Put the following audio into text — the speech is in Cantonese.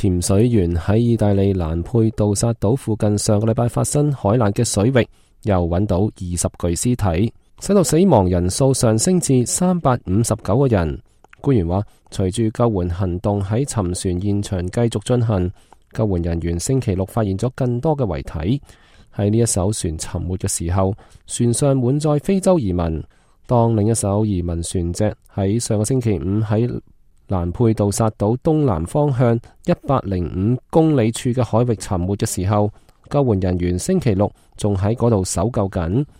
潛水員喺意大利蘭佩杜薩島附近上個禮拜發生海難嘅水域，又揾到20具屍體，使到死亡人數上升至359個人。官員話，隨住救援行動喺沉船現場繼續進行，救援人員星期六發現咗更多嘅遺體。喺呢一艘船沉沒嘅時候，船上滿載非洲移民。當另一艘移民船隻喺上個星期五喺蘭佩杜薩島東南方向105公里處嘅海域沉沒嘅時候，救援人員星期六仲喺嗰度搜救緊。